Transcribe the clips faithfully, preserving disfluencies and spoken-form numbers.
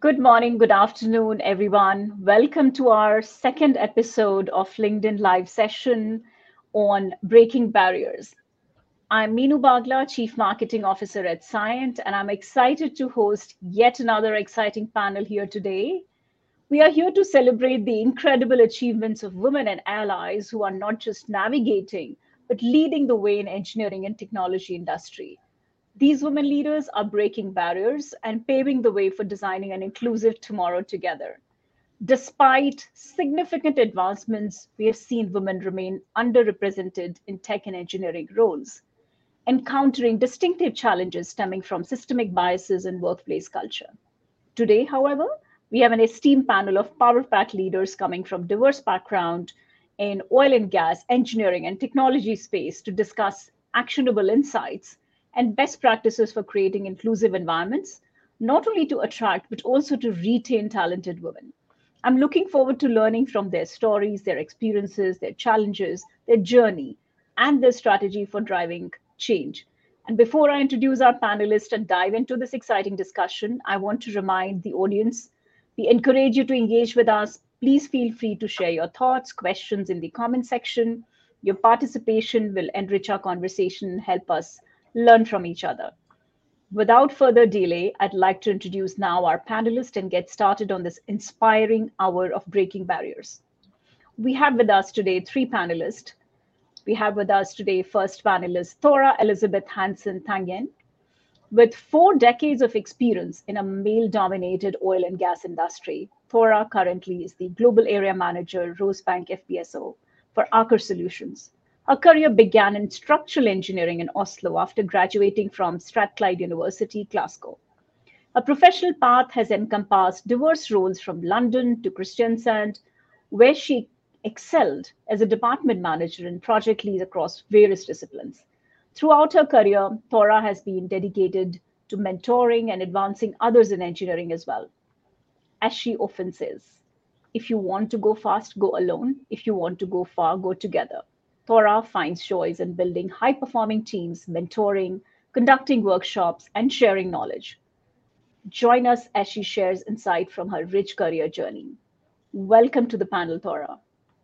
Good morning, good afternoon, everyone. Welcome to our second episode of LinkedIn Live session on breaking barriers. I'm Meenu Bagla, Chief Marketing Officer at Cyient, and I'm excited to host yet another exciting panel here today. We are here to celebrate the incredible achievements of women and allies who are not just navigating, but leading the way in engineering and technology industry. These women leaders are breaking barriers and paving the way for designing an inclusive tomorrow together. Despite significant advancements, we have seen women remain underrepresented in tech and engineering roles, encountering distinctive challenges stemming from systemic biases in workplace culture. Today, however, we have an esteemed panel of power pack leaders coming from diverse background in oil and gas, engineering, and technology space to discuss actionable insights and best practices for creating inclusive environments, not only to attract, but also to retain talented women. I'm looking forward to learning from their stories, their experiences, their challenges, their journey, and their strategy for driving change. And before I introduce our panelists and dive into this exciting discussion, I want to remind the audience we encourage you to engage with us. Please feel free to share your thoughts, questions in the comment section. Your participation will enrich our conversation and help us learn from each other. Without further delay, I'd like to introduce now our panelists and get started on this inspiring hour of breaking barriers. We have with us today three panelists. We have with us today first panelist Thora Elizabeth Hansen Tangen. With four decades of experience in a male-dominated oil and gas industry, Thora currently is the Global Area Manager, Rosebank F P S O for Aker Solutions. Her career began in structural engineering in Oslo after graduating from Strathclyde University, Glasgow. Her professional path has encompassed diverse roles from London to Kristiansand, where she excelled as a department manager and project lead across various disciplines. Throughout her career, Thora has been dedicated to mentoring and advancing others in engineering as well. As she often says, if you want to go fast, go alone. If you want to go far, go together. Thora finds joys in building high-performing teams, mentoring, conducting workshops, and sharing knowledge. Join us as she shares insight from her rich career journey. Welcome to the panel, Thora.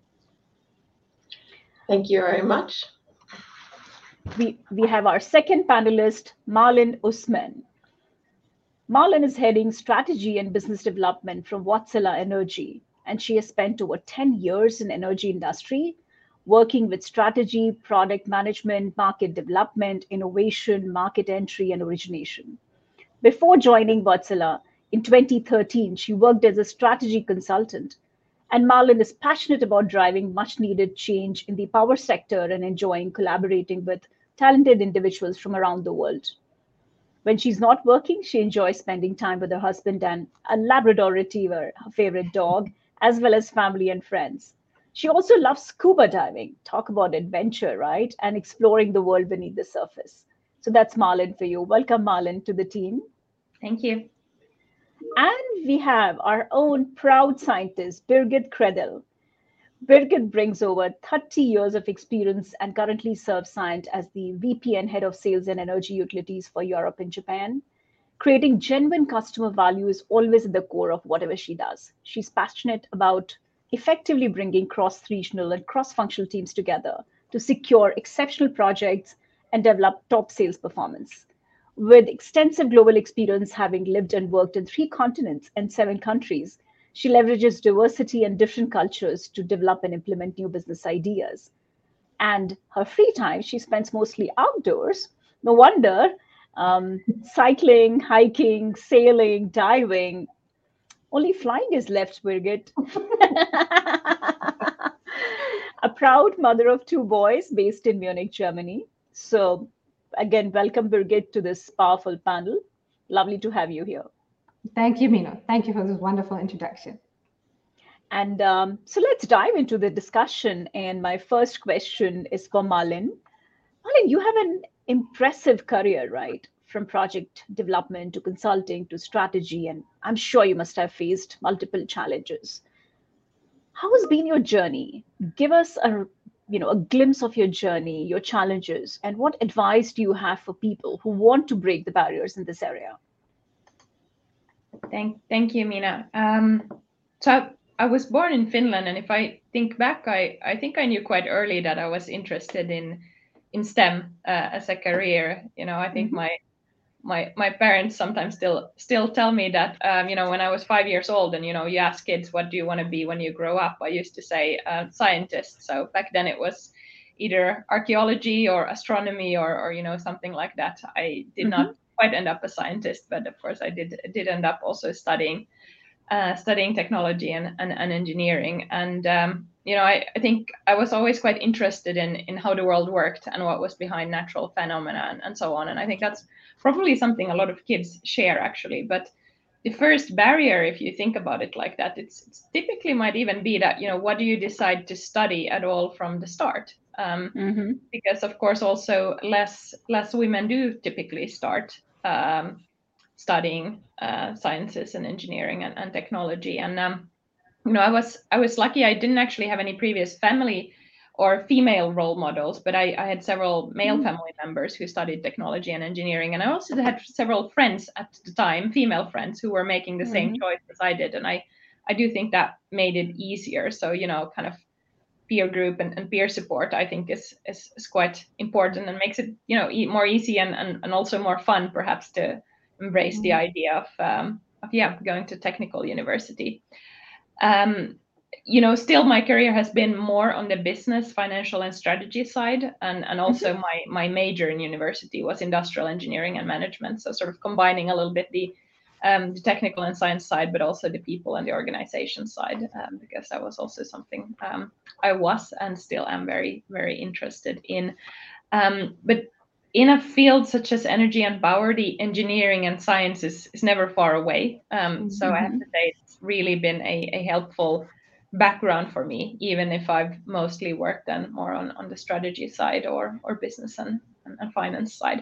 Thank you very much. We, we have our second panelist, Marlin Usman. Marlin is heading strategy and business development from Wärtsilä Energy, and she has spent over ten years in energy industry, working with strategy, product management, market development, innovation, market entry, and origination. Before joining Wärtsilä in twenty thirteen, she worked as a strategy consultant. And Marlin is passionate about driving much needed change in the power sector and enjoying collaborating with talented individuals from around the world. When she's not working, she enjoys spending time with her husband and a Labrador Retriever, her favorite dog, as well as family and friends. She also loves scuba diving. Talk about adventure, right? And exploring the world beneath the surface. So that's Marlin for you. Welcome, Marlin, to the team. Thank you. And we have our own proud scientist, Birgit Kredel. Birgit brings over thirty years of experience and currently serves Cyient as the V P and Head of Sales and Energy Utilities for Europe and Japan. Creating genuine customer value is always at the core of whatever she does. She's passionate about effectively bringing cross-regional and cross-functional teams together to secure exceptional projects and develop top sales performance. With extensive global experience, having lived and worked in three continents and seven countries, she leverages diversity and different cultures to develop and implement new business ideas. And her free time, she spends mostly outdoors. No wonder, um, cycling, hiking, sailing, diving. Only flying is left, Birgit. A proud mother of two boys based in Munich, Germany. So again, welcome, Birgit, to this powerful panel. Lovely to have you here. Thank you, Meenu. Thank you for this wonderful introduction. And um, so let's dive into the discussion. And my first question is for Marlin. Marlin, you have an impressive career, right? From project development to consulting to strategy. And I'm sure you must have faced multiple challenges. How has been your journey? Give us a you know a glimpse of your journey, your challenges, and what advice do you have for people who want to break the barriers in this area? Thank, thank you, Mina. Um, so I, I was born in Finland, and if I think back, I, I think I knew quite early that I was interested in in STEM uh, as a career. You know, I think Mm-hmm. my my my parents sometimes still still tell me that um, you know, when I was five years old, and you know, you ask kids what do you want to be when you grow up, I used to say uh, scientist. So back then it was either archaeology or astronomy or or you know, something like that. I did Mm-hmm. not quite end up a scientist, but of course I did did end up also studying uh, studying technology and, and, and engineering. And um, you know, I, I think I was always quite interested in in how the world worked and what was behind natural phenomena and, and so on. And I think that's probably something a lot of kids share actually. But the first barrier, if you think about it like that, it's, it's typically might even be that, you know, what do you decide to study at all from the start? Um, Mm-hmm. because of course also less less women do typically start um, studying uh, sciences and engineering and, and technology. And um, you know, I was I was lucky. I didn't actually have any previous family or female role models, but I, I had several male family members who studied technology and engineering, and I also had several friends at the time, female friends, who were making the same Mm-hmm. choice as I did, and I I do think that made it easier. So you know, kind of peer group and, and peer support, I think is, is is quite important and makes it, you know, e- more easy and, and and also more fun perhaps to embrace the Mm. idea of um, of yeah, going to technical university. Um, you know, still my career has been more on the business, financial, and strategy side, and and also Mm-hmm. my my major in university was industrial engineering and management. So sort of combining a little bit the um, the technical and science side, but also the people and the organization side, um, because that was also something um, I was and still am very very interested in. Um, but in a field such as energy and power, the engineering and science is, is never far away. Um, so I have Mm-hmm. to say it's really been a, a helpful background for me, even if I've mostly worked then more on, on the strategy side or or business and, and, and finance side.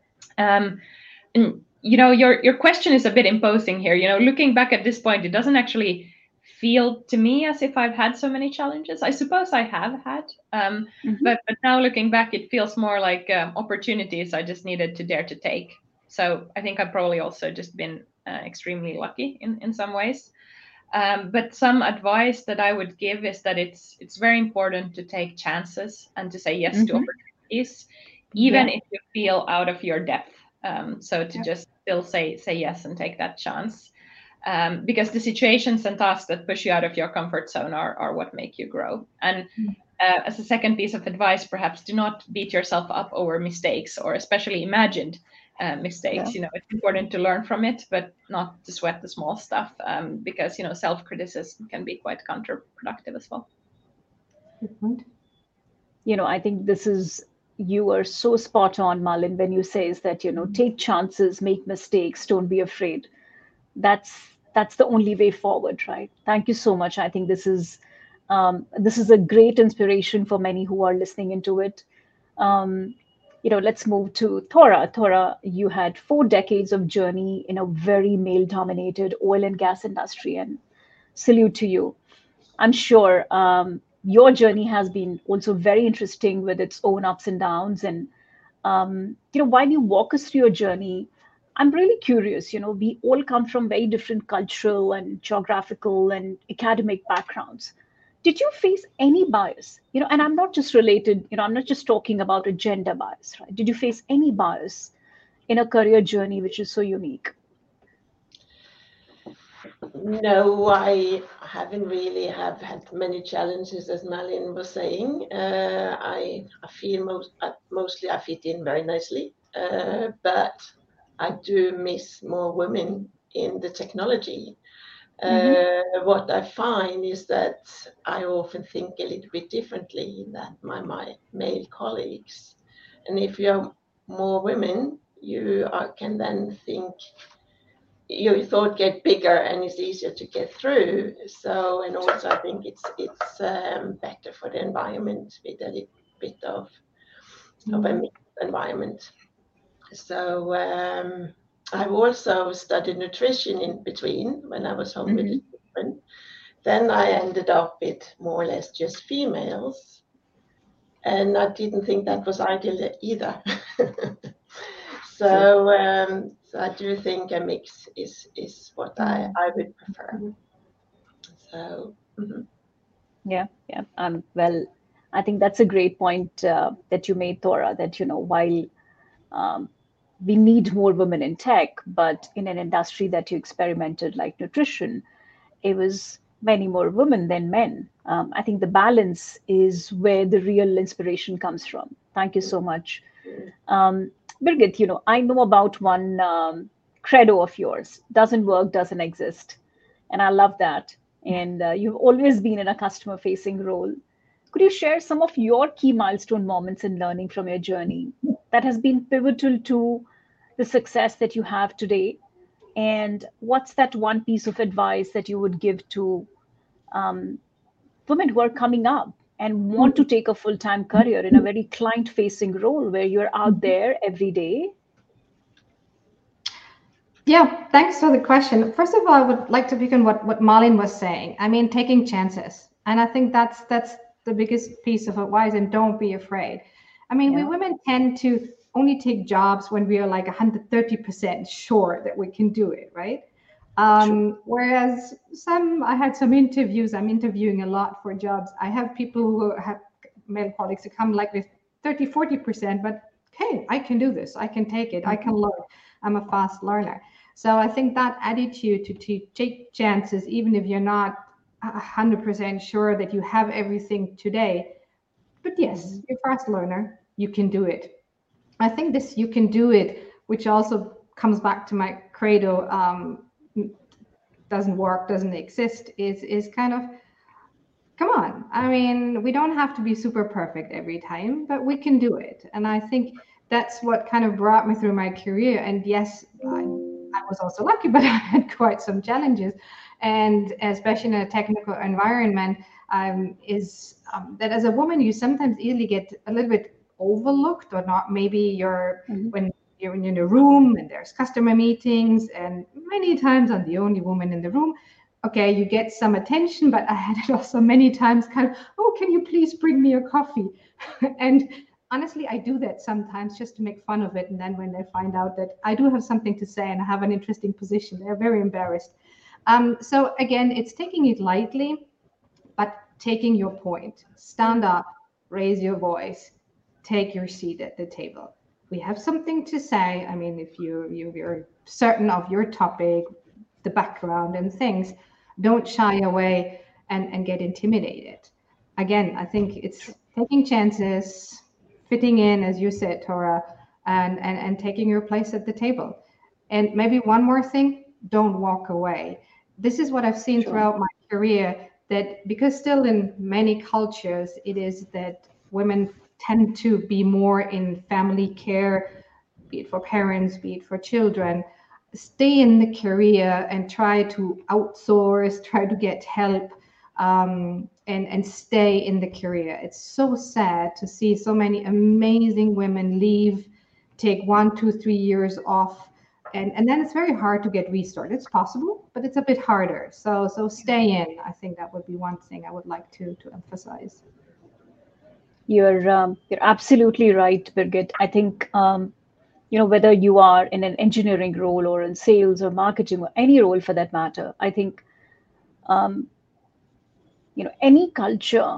Um, and you know, your your question is a bit imposing here. You know, looking back at this point, it doesn't actually feel to me as if I've had so many challenges. I suppose I have had, um, Mm-hmm. but but now looking back, it feels more like um, opportunities I just needed to dare to take. So I think I've probably also just been uh, extremely lucky in in some ways. Um, but some advice that I would give is that it's it's very important to take chances and to say yes to Mm-hmm. opportunities, even Yeah. if you feel out of your depth. Um, so to Yep. just still say say yes and take that chance, um, because the situations and tasks that push you out of your comfort zone are are what make you grow. And Mm. uh, as a second piece of advice, perhaps do not beat yourself up over mistakes or especially imagined uh, Yeah. mistakes. You know, it's important to learn from it, but not to sweat the small stuff, um, because you know, self-criticism can be quite counterproductive as well. Good point. You know, I think this is, you are so spot on, Malin, when you says that, you know, Mm. take chances, make mistakes, don't be afraid. That's that's the only way forward, right? Thank you so much. I think this is um, this is a great inspiration for many who are listening into it. Um, you know, let's move to Thora. Thora, you had four decades of journey in a very male-dominated oil and gas industry, and salute to you. I'm sure um, your journey has been also very interesting with its own ups and downs. And um, you know, while you walk us through your journey, I'm really curious. You know, we all come from very different cultural and geographical and academic backgrounds. Did you face any bias? You know, and I'm not just related. You know, I'm not just talking about a gender bias, right? Did you face any bias in a career journey which is so unique? No, I haven't really have had many challenges, as Malin was saying. Uh, I, I feel most, uh, mostly I fit in very nicely, uh, but I do miss more women in the technology. Mm-hmm. Uh, what I find is that I often think a little bit differently than my, my male colleagues. And if you're more women, you are, can then think your thought get bigger and it's easier to get through. So, and also I think it's it's um, better for the environment with a little bit of of a Mm. mixed environment. So um, I've also studied nutrition in between when I was home with the Mm-hmm. children. Then I ended up with more or less just females, and I didn't think that was ideal either. So, so um, So I do think a mix is is what I, I would prefer. So mhm. Yeah, yeah. Um, well, I think that's a great point uh, that you made, Thora, that, you know, while um, we need more women in tech, but in an industry that you experimented like nutrition, it was many more women than men. Um, I think the balance is where the real inspiration comes from. Thank you so much. Um, Birgit, you know, I know about one um, credo of yours: doesn't work, doesn't exist. And I love that. And uh, you've always been in a customer facing role. Could you share some of your key milestone moments in learning from your journey that has been pivotal to the success that you have today? And what's that one piece of advice that you would give to um, women who are coming up and want to take a full time career in a very client facing role where you're out there every day? Yeah, thanks for the question. First of all, I would like to begin what what Malin was saying. I mean, taking chances, and I think that's that's the biggest piece of advice. And don't be afraid. I mean, we Yeah. women tend to only take jobs when we are like one hundred thirty percent sure that we can do it, right? Um, whereas some, I had some interviews. I'm interviewing a lot for jobs. I have people who have male colleagues who come like with thirty, forty percent, but hey, I can do this. I can take it. I can learn. I'm a fast learner. So I think that attitude to, to take chances, even if you're not one hundred percent sure that you have everything today, but yes, you're a fast learner, you can do it. I think this you can do it, which also comes back to my credo, um, doesn't work, doesn't exist, is, is kind of, come on. I mean, we don't have to be super perfect every time, but we can do it. And I think that's what kind of brought me through my career. And yes, I, I was also lucky, but I had quite some challenges. And especially in a technical environment, um, is um, that as a woman, you sometimes easily get a little bit overlooked, or not. Maybe you're Mhm. when you're in a room and there's customer meetings, and many times I'm the only woman in the room. Okay, you get some attention, but I had it also many times kind of, oh, can you please bring me a coffee? And honestly, I do that sometimes just to make fun of it. And then when they find out that I do have something to say and I have an interesting position, they're very embarrassed. Um, so again, it's taking it lightly, but taking your point. Stand up, raise your voice, take your seat at the table. We have something to say. I mean, if you, you you're certain of your topic, the background and things, don't shy away and, and get intimidated. Again, I think it's taking chances, fitting in, as you said, Tora, and, and, and taking your place at the table. And maybe one more thing, don't walk away. This is what I've seen Sure. throughout my career, that because still in many cultures, it is that women tend to be more in family care, be it for parents, be it for children. Stay in the career and try to outsource, try to get help, um, and, and stay in the career. It's so sad to see so many amazing women leave, take one, two, three years off, and, and then it's very hard to get restarted. It's possible, but it's a bit harder. So so stay in. I think that would be one thing I would like to to emphasize. You're um, you're absolutely right, Birgit. I think um, you know, whether you are in an engineering role or in sales or marketing or any role for that matter, I think um, you know, any culture,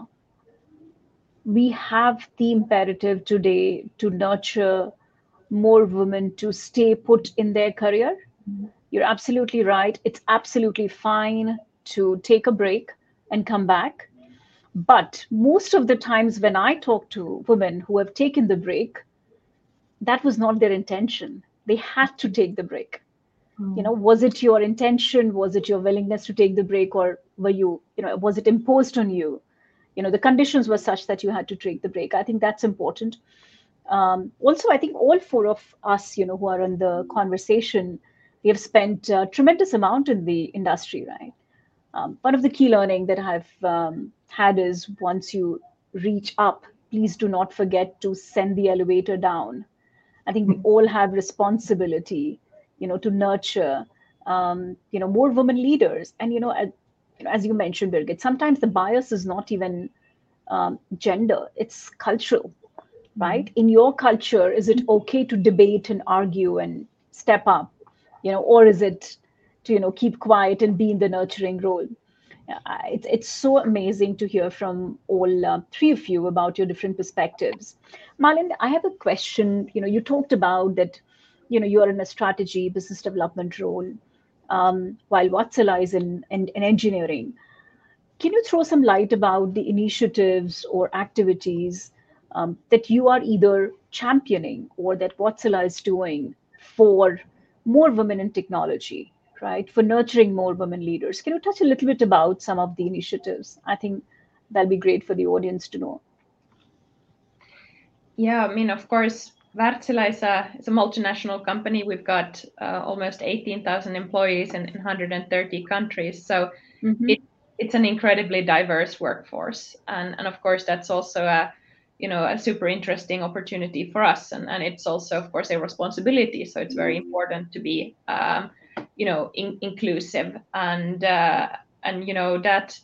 we have the imperative today to nurture more women to stay put in their career. You're absolutely right. It's absolutely fine to take a break and come back. But most of the times when I talk to women who have taken the break, that was not their intention. They had to take the break. You know, was it your intention? Was it your willingness to take the break, or were you, you know, was it imposed on you? You know, the conditions were such that you had to take the break. I think that's important. Um, also, I think all four of us, you know, who are in the conversation, we have spent a tremendous amount in the industry, right? Um, one of the key learning that I've um, had is once you reach up, please do not forget to send the elevator down. I think we all have responsibility, you know, to nurture, um, you know, more women leaders. And you know, as, you know, as you mentioned, Birgit, sometimes the bias is not even um, gender; it's cultural, right? In your culture, is it okay to debate and argue and step up? you know, or is it to, you know, keep quiet and be in the nurturing role? Yeah, I- it's, it's so amazing to hear from all uh, three of you about your different perspectives. Malin, I have a question. You know, you talked about that, you know, you're in a strategy, business development role, um, while Vatsala is in, in, in engineering. Can you throw some light about the initiatives or activities um, that you are either championing or that Vatsala is doing for more women in technology, right? For nurturing more women leaders. Can you touch a little bit about some of the initiatives? I think that'll be great for the audience to know. Yeah, I mean, of course, Wärtsilä is a, is a multinational company. We've got uh, almost eighteen thousand employees in, in one hundred thirty countries. So Mm-hmm. it, it's an incredibly diverse workforce. And, and of course, that's also a, you know, a super interesting opportunity for us. And, and it's also, of course, a responsibility. So it's very important to be, um, you know, in, inclusive. And, uh, and, you know, that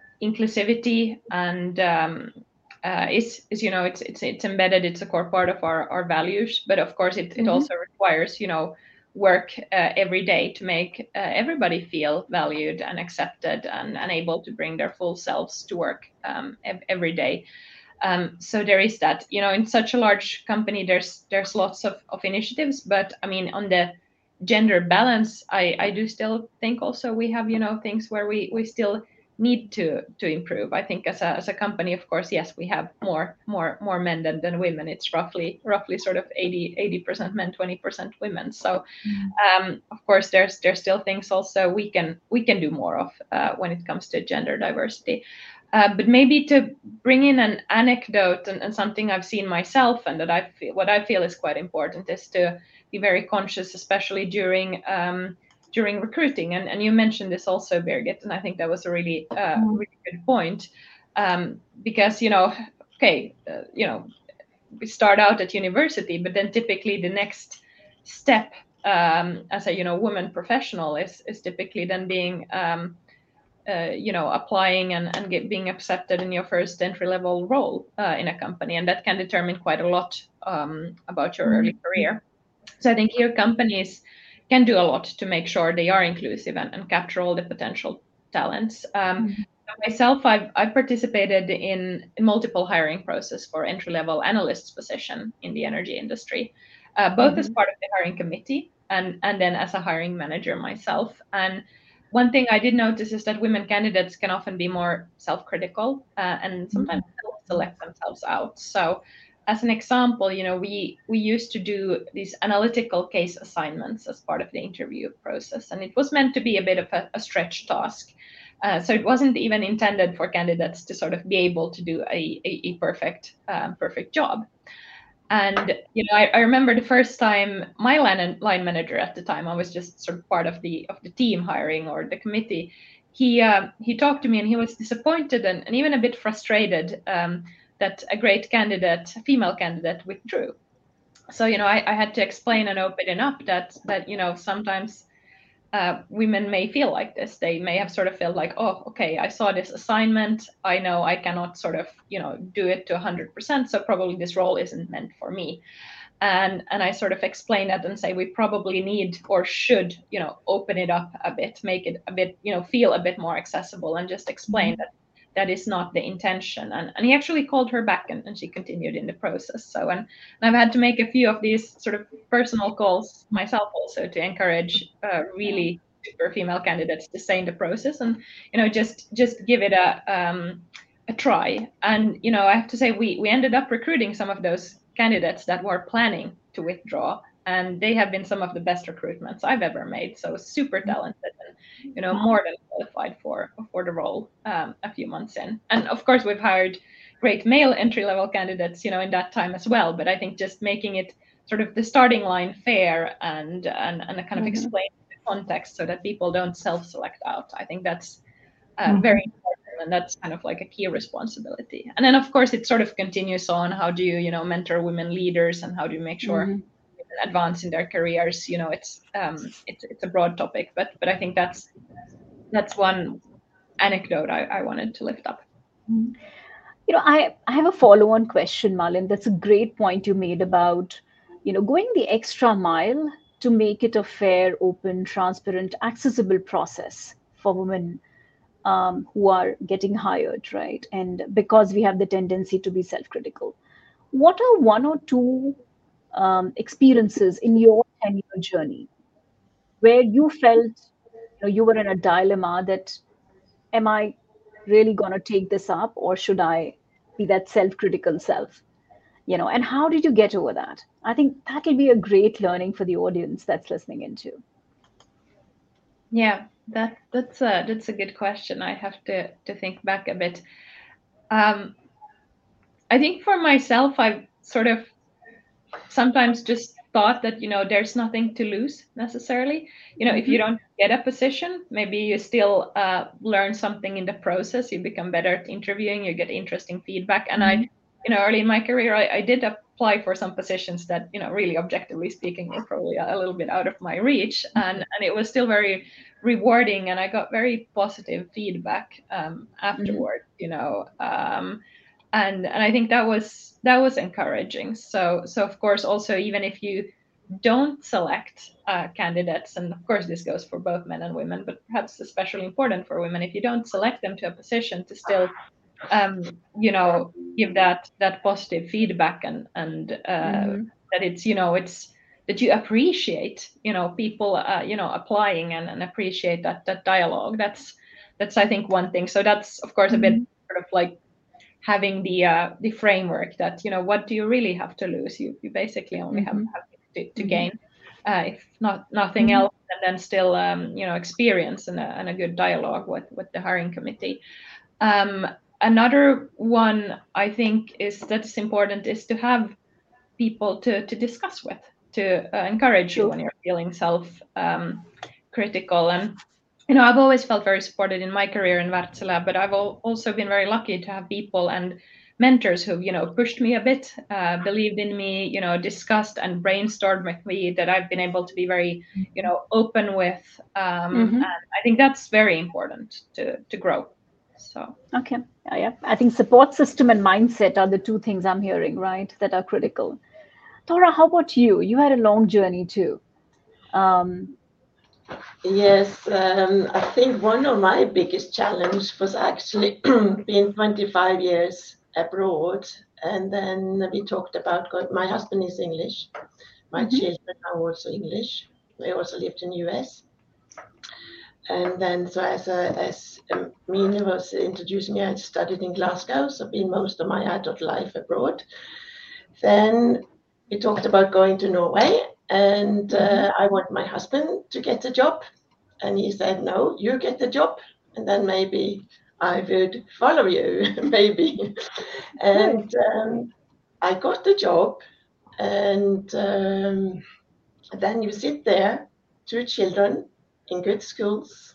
inclusivity and um, uh, is, is you know it's it's it's embedded. It's a core part of our, our values. But of course, it, it Mhm. also requires you know work uh, every day to make uh, everybody feel valued and accepted and, and able to bring their full selves to work um, ev- every day. Um, so there is that. You know, in such a large company, there's there's lots of, of initiatives. But I mean, on the gender balance, I, I do still think also we have you know things where we we still need to to improve. I think as a as a company, of course, yes, we have more more more men than, than women. It's roughly roughly sort of eighty percent men, twenty percent women. So um, of course, there's there's still things also we can we can do more of uh, when it comes to gender diversity. Uh, but maybe to bring in an anecdote and, and something I've seen myself and that I feel what I feel is quite important is to be very conscious, especially during um, during recruiting. And, and you mentioned this also, Birgit, and I think that was a really uh, Mhm. really good point um, because you know, okay, uh, you know, we start out at university, but then typically the next step um, as a you know woman professional is is typically then being um, uh, you know applying and, and get, being accepted in your first entry level role uh, in a company, and that can determine quite a lot um, about your early career. So I think here companies can do a lot to make sure they are inclusive and, and capture all the potential talents. Um, myself, I've, I've participated in, in multiple hiring process for entry level analysts position in the energy industry, uh, both as Mhm. part of the hiring committee and, and then as a hiring manager myself. And one thing I did notice is that women candidates can often be more self-critical uh, and sometimes select themselves out. So as an example, you know, we we used to do these analytical case assignments as part of the interview process, and it was meant to be a bit of a, a stretch task. Uh, so it wasn't even intended for candidates to sort of be able to do a, a, a perfect um, perfect job. And you know, I, I remember the first time my line, line manager at the time, I was just sort of part of the of the team hiring or the committee. He uh, he talked to me and he was disappointed and, and even a bit frustrated um, that a great candidate, a female candidate, withdrew. So you know, I, I had to explain and open it up that that you know sometimes uh, women may feel like this. They may have sort of felt like, oh, okay, I saw this assignment. I know I cannot sort of, you know, do it to one hundred percent. So probably this role isn't meant for me. And and I sort of explain that and say we probably need or should, you know, open it up a bit, make it a bit, you know, feel a bit more accessible, and just explain that that is not the intention. And, and he actually called her back and, and she continued in the process. So, and, and I've had to make a few of these sort of personal calls myself also to encourage uh, really super female candidates to stay in the process and, you know, just, just give it a, um, a try. And, you know, I have to say we, we ended up recruiting some of those candidates that were planning to withdraw, and they have been some of the best recruitments I've ever made. So super talented and, you know, more than qualified for for the role um, a few months in. And of course, we've hired great male entry level candidates, you know, in that time as well. But I think just making it sort of the starting line fair and and and kind of Mhm. explain the context so that people don't self select out. I think that's uh, very important, and that's kind of like a key responsibility. And then of course it sort of continues on. How do you you know mentor women leaders, and how do you make sure Mhm. women advance in their careers? You know, it's um, it's it's a broad topic, but but I think that's that's one anecdote I, I wanted to lift up. You know, I, I have a follow-on question, Malin. That's a great point you made about, you know, going the extra mile to make it a fair, open, transparent, accessible process for women um, who are getting hired, right? And because we have the tendency to be self-critical, what are one or two um, experiences in your ten-year journey where you felt, you know, you were in a dilemma that, am I really going to take this up, or should I be that self-critical self? You know, and how did you get over that? I think that will be a great learning for the audience that's listening into. Yeah, that that's a that's a good question. I have to to think back a bit. Um, I think for myself, I've sort of sometimes just thought that, you know, there's nothing to lose necessarily. You know, if you don't get a position, maybe you still uh, learn something in the process. You become better at interviewing. You get interesting feedback. And I, you know, early in my career, I, I did apply for some positions that, you know, really objectively speaking, were probably a little bit out of my reach, and and it was still very rewarding, and I got very positive feedback um, afterward. Mm-hmm. You know. Um, And, and I think that was that was encouraging. So so of course, also, even if you don't select uh, candidates, and of course this goes for both men and women, but perhaps especially important for women, if you don't select them to a position, to still um, you know, give that that positive feedback, and and uh, mm-hmm. that it's, you know, it's that you appreciate, you know, people uh, you know, applying, and, and appreciate that that dialogue. That's that's I think one thing. So that's of course a bit sort of like having the uh, the framework that, you know, what do you really have to lose? You you basically only mm-hmm. have, have to, to mm-hmm. gain, uh, if not nothing mm-hmm. else, and then still um, you know, experience and a, and a good dialogue with with the hiring committee. Um, another one I think is that's important is to have people to to discuss with, to uh, encourage sure. you when you're feeling self um, critical. And you know, I've always felt very supported in my career in Wärtsilä, but I've also been very lucky to have people and mentors who've, you know, pushed me a bit, uh, believed in me, you know, discussed and brainstormed with me, that I've been able to be very, you know, open with. Um, mm-hmm. And I think that's very important to to grow. So okay, yeah, yeah. I think support system and mindset are the two things I'm hearing, right, that are critical. Thora, how about you? You had a long journey too. Um, Yes, um, I think one of my biggest challenges was actually being twenty-five years abroad. And then we talked about, God, my husband is English. My mm-hmm. children are also English. They also lived in the U S. And then, so as a, as um, Mina was introducing me, I studied in Glasgow, so been most of my adult life abroad. Then we talked about going to Norway. And uh, I want my husband to get a job. And he said, no, you get the job. And then maybe I would follow you, maybe. And um, I got the job. And um, then you sit there, two children in good schools,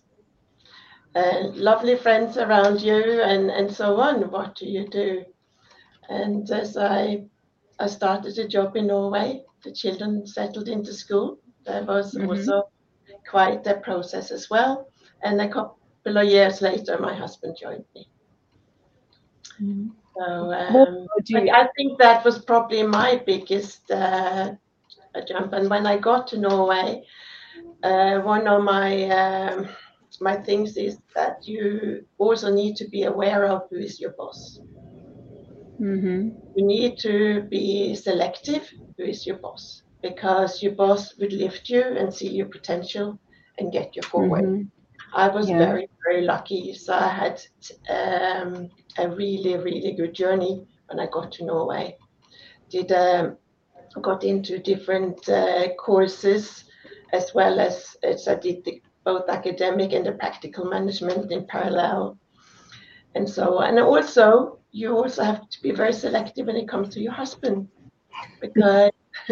and lovely friends around you, and, and so on. What do you do? And as I, I started a job in Norway, the children settled into school. There was mm-hmm. also quite a process as well. And a couple of years later, my husband joined me. Mm-hmm. So um, I think that was probably my biggest uh, jump. And when I got to Norway, uh, one of my um, my things is that you also need to be aware of who is your boss. Mm-hmm. You need to be selective who is your boss, because your boss would lift you and see your potential and get you forward. Mm-hmm. I was yeah. very, very lucky. So I had um, a really, really good journey when I got to Norway. Did um, got into different uh, courses, as well as, as I did the, both academic and the practical management in parallel. And so, and also, you also have to be very selective when it comes to your husband, because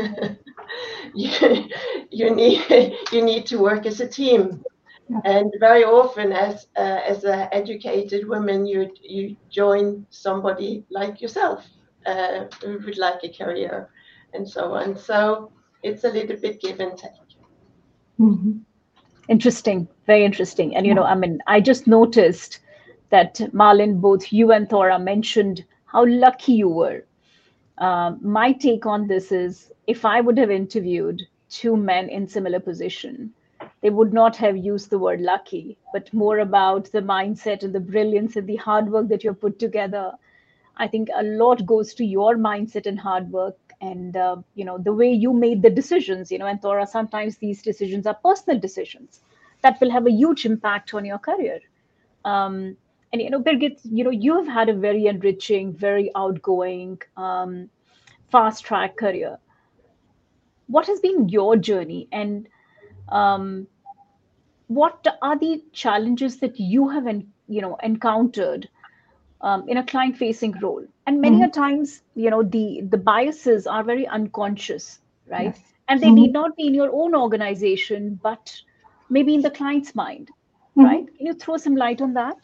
you, you need you need to work as a team. And very often, as uh, as an educated woman, you you join somebody like yourself uh, who would like a career, and so on. So it's a little bit give and take. Mm-hmm. Interesting, very interesting. And you know, I mean, I just noticed that Malin, both you and Thora mentioned how lucky you were. Um, my take on this is, if I would have interviewed two men in similar position, they would not have used the word lucky, but more about the mindset and the brilliance and the hard work that you've put together. I think a lot goes to your mindset and hard work, and uh, you know the way you made the decisions. You know, and Thora, sometimes these decisions are personal decisions that will have a huge impact on your career. Um, and you know, Birgit, you know, you have had a very enriching, very outgoing, um, fast track career. What has been your journey, and um, what are the challenges that you have, en- you know, encountered um, in a client-facing role? And many a Mhm. times, you know, the the biases are very unconscious, right? Yes. And they need Mhm. not be in your own organization, but maybe in the client's mind, right? Mhm. Can you throw some light on that?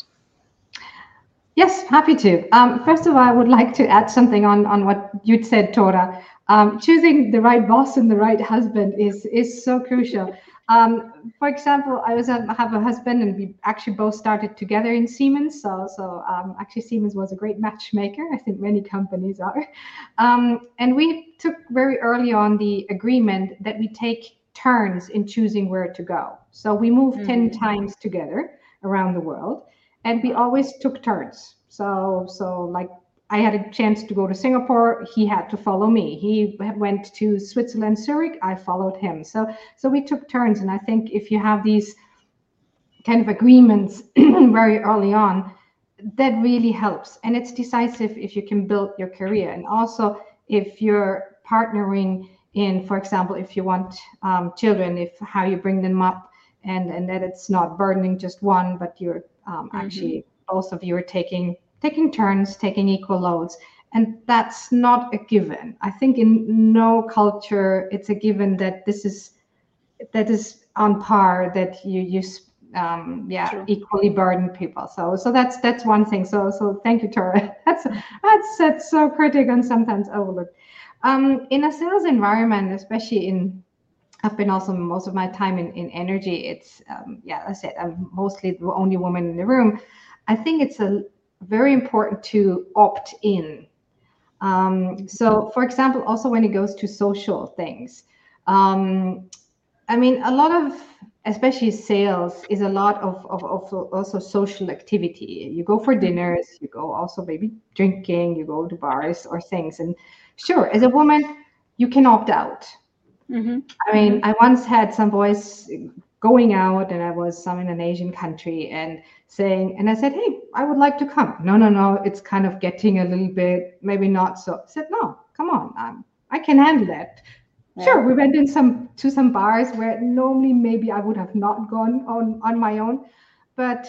Yes, happy to. Um, first of all, I would like to add something on, on what you'd said, Tora. Um, choosing the right boss and the right husband is is so crucial. Um, for example, I was a, have a husband, and we actually both started together in Siemens. So so um, actually, Siemens was a great matchmaker. I think many companies are. Um, and we took very early on the agreement that we take turns in choosing where to go. So we moved ten Mm-hmm. times together around the world, and we Wow. always took turns. So so like I had a chance to go to Singapore, he had to follow me. He went to Switzerland, Zurich, I followed him. So so we took turns, and I think if you have these kind of agreements very early on, that really helps, and it's decisive if you can build your career. And also if you're partnering in, for example, if you want um, children, if how you bring them up, and and that it's not burdening just one, but you're um, Mm-hmm. actually both of you are taking taking turns, taking equal loads. And that's not a given. I think in no culture it's a given that this is that is on par, that you use um yeah True. equally burden people. So so that's that's one thing. So so thank you, Tora. that's that's that's so critical and sometimes overlooked. Um in a sales environment, especially in, I've been also most of my time in, in energy. It's um, yeah, as I said, I'm mostly the only woman in the room. I think it's a very important to opt in. Um, so, for example, also when it goes to social things, um, I mean, a lot of, especially sales, is a lot of, of, of also social activity. You go for Mm-hmm. dinners, you go also maybe drinking, you go to bars or things. And sure, as a woman, you can opt out. Mm-hmm. I Mm-hmm. mean, I once had some boys going out, and I was some in an Asian country, and saying, and I said, "Hey, I would like to come." No, no, no, it's kind of getting a little bit, maybe not so. I said, "No, come on, um, I can handle that." Yeah. Sure, we went in some to some bars where normally maybe I would have not gone on on my own, but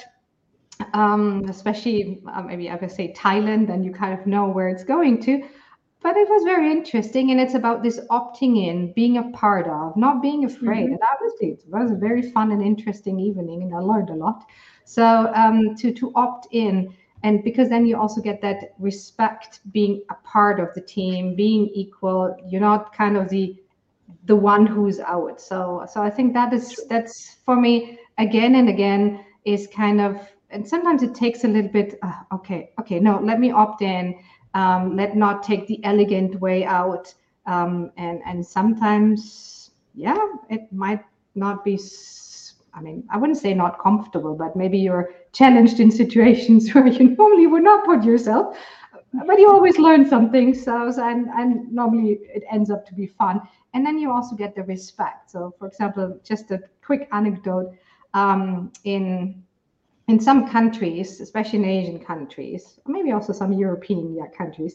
um, especially uh, maybe I would say Thailand, then you kind of know where it's going to. But it was very interesting, and it's about this opting in, being a part of, not being afraid. Mm-hmm. And obviously, it was a very fun and interesting evening, and I learned a lot. So um, to to opt in, and because then you also get that respect, being a part of the team, being equal. You're not kind of the the one who's out. So so I think that is True. that's for me again and again is kind of, and sometimes it takes a little bit. Uh, okay, okay, no, let me opt in. Um, let not take the elegant way out. Um, and and sometimes, yeah, it might not be. s- I mean, I wouldn't say not comfortable, but maybe you're challenged in situations where you normally would not put yourself, but you always learn something. So, so and and normally it ends up to be fun, and then you also get the respect. So, for example, just a quick anecdote, um, in in some countries, especially in Asian countries, or maybe also some European, yeah, countries,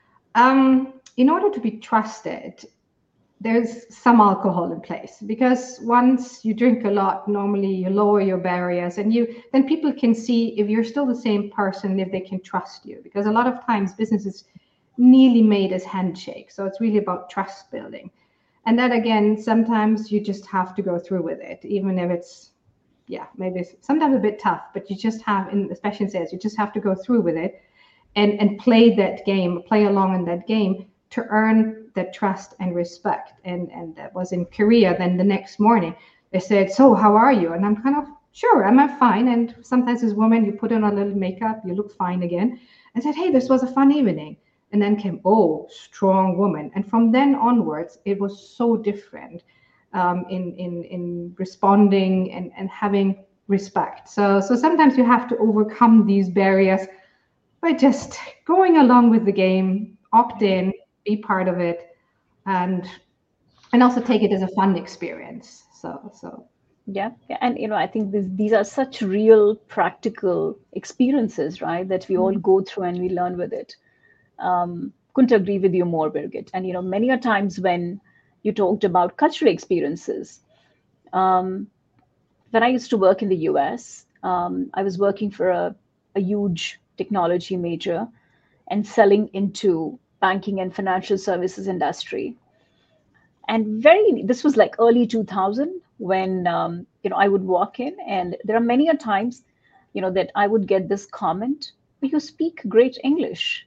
um, in order to be trusted, there's some alcohol in place, because once you drink a lot, normally you lower your barriers, and you then people can see if you're still the same person, if they can trust you, because a lot of times business is nearly made as handshake. So it's really about trust building. And that again, sometimes you just have to go through with it, even if it's, yeah, maybe it's sometimes a bit tough, but you just have, in especially in sales, you just have to go through with it, and and play that game, play along in that game, to earn that trust and respect. And and that was in Korea. Then the next morning they said, "So how are you?" And I'm kind of, "Sure, I'm fine." And sometimes as women, you put on a little makeup, you look fine again, and said, "Hey, this was a fun evening." And then came, "Oh, strong woman." And from then onwards, it was so different. um, in, in, in responding and, and having respect. So, so sometimes you have to overcome these barriers by just going along with the game, opt in, be part of it, and and also take it as a fun experience. So, so Yeah, yeah, and you know, I think this, these are such real, practical experiences, right? That we all go through and we learn with it. Um, couldn't agree with you more, Birgit. And you know, many a times when you talked about cultural experiences, um, when I used to work in the U S, um, I was working for a, a huge technology major and selling into banking and financial services industry. And very, this was like early two thousand when um, you know I would walk in, and there are many a times, you know, that I would get this comment, "You speak great English,"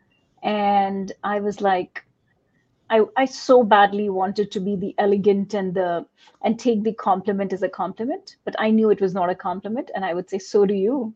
and I was like, I, I so badly wanted to be the elegant and the and take the compliment as a compliment, but I knew it was not a compliment, and I would say, "So do you."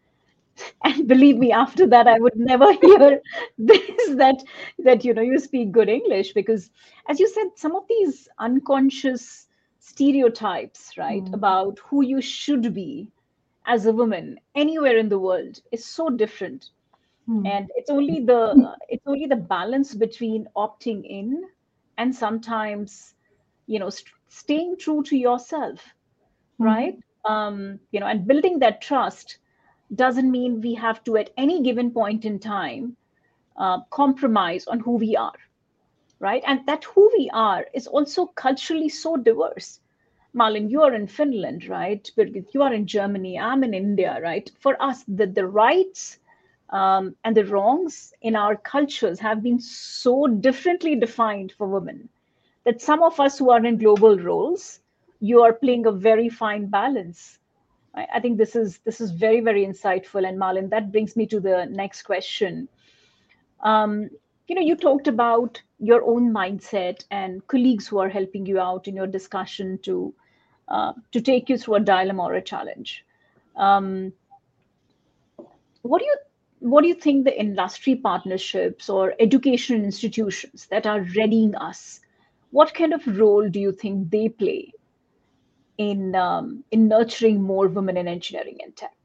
And believe me, after that, I would never hear this that that you know you speak good English, because, as you said, some of these unconscious stereotypes, right, Mm. about who you should be as a woman anywhere in the world is so different. Mm. And it's only the it's only the balance between opting in and sometimes, you know, st- staying true to yourself, right? Um, you know, and building that trust doesn't mean we have to, at any given point in time, uh, compromise on who we are, right? And that who we are is also culturally so diverse. Malin, you are in Finland, right? Birgit, you are in Germany. I'm in India, right? For us, the, the rights um, and the wrongs in our cultures have been so differently defined for women that some of us who are in global roles, you are playing a very fine balance. I, I think this is this is very, very insightful. And Malin, that brings me to the next question. Um, you know, you talked about your own mindset and colleagues who are helping you out in your discussion to uh, to take you through a dilemma or a challenge. Um, what do you what do you think the industry partnerships or educational institutions that are readying us, what kind of role do you think they play in um, in nurturing more women in engineering and tech?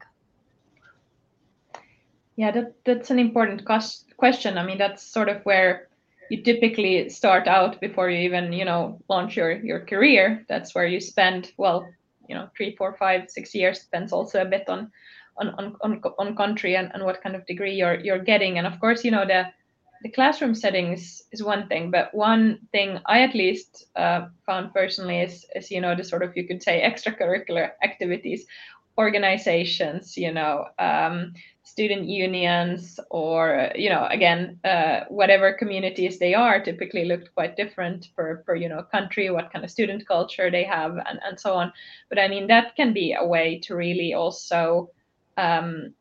Yeah, that, that's an important cos- question. I mean, that's sort of where you typically start out before you even, you know, launch your, your career. That's where you spend, well, you know, three, four, five, six years. Depends also a bit on on on on, on country and, and what kind of degree you're you're getting. And of course, you know, the the classroom settings is one thing, but one thing I at least uh, found personally is, is, you know, the sort of, you could say, extracurricular activities, organizations, you know, um, student unions, or, you know, again, uh, whatever communities they are, typically looked quite different per, per, you know, country, what kind of student culture they have, and, and so on. But I mean, that can be a way to really also, um,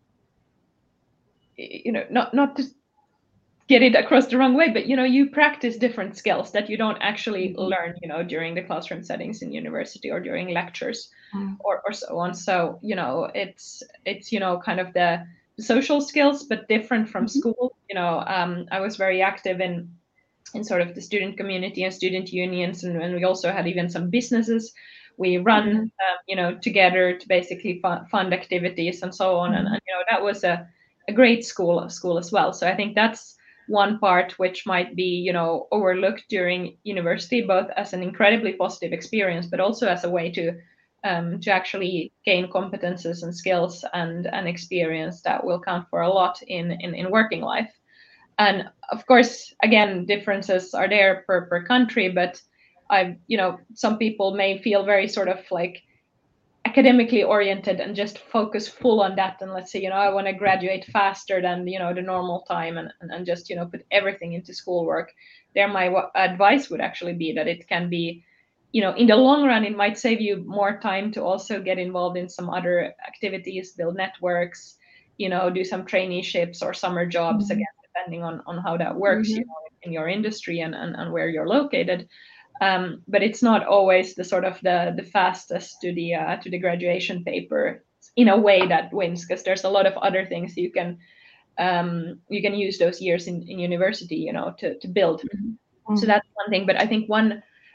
you know, not, not to get it across the wrong way, but, you know, you practice different skills that you don't actually Mm-hmm. learn, you know, during the classroom settings in university or during lectures, Mm. or, or so on. So, you know, it's it's you know, kind of the social skills, but different from Mhm. school. You know, um, I was very active in in sort of the student community and student unions, and, and we also had even some businesses we run, Mhm. um, you know, together to basically fund, fund activities and so on. And, Mhm. and you know, that was a, a great school school as well. So I think that's one part which might be, you know, overlooked during university, both as an incredibly positive experience, but also as a way to um, to actually gain competences and skills and and experience that will count for a lot in in, in working life. And of course, again, differences are there per per country, but I, you know, some people may feel very sort of like academically oriented and just focus full on that, and let's say, you know, I want to graduate faster than, you know, the normal time, and, and, and just, you know, put everything into schoolwork. There, my w- advice would actually be that it can be, you know, in the long run, it might save you more time to also get involved in some other activities, build networks, you know, do some traineeships or summer jobs, Mhm. again, depending on, on how that works, you Mhm. know, in your industry, and, and, and where you're located. Um, but it's not always the sort of the the fastest to the uh, to the graduation paper in a way that wins, because there's a lot of other things you can um, you can use those years in, in university, you know, to to build. Mhm. So Mm. that's one thing. But I think one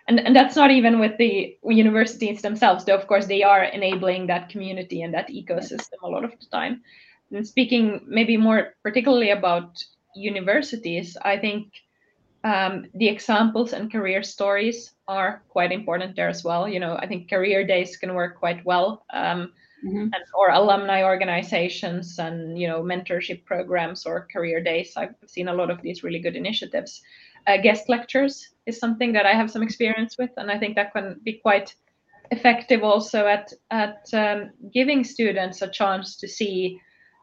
and and that's not even with the universities themselves, though of course they are enabling that community and that ecosystem a lot of the time. And speaking maybe more particularly about universities, I think um, the examples and career stories are quite important there as well. You know, I think career days can work quite well, um, Mhm. and, or alumni organizations and, you know, mentorship programs or career days. I've seen a lot of these really good initiatives. Uh, guest lectures is something that I have some experience with, and I think that can be quite effective also at at um, giving students a chance to see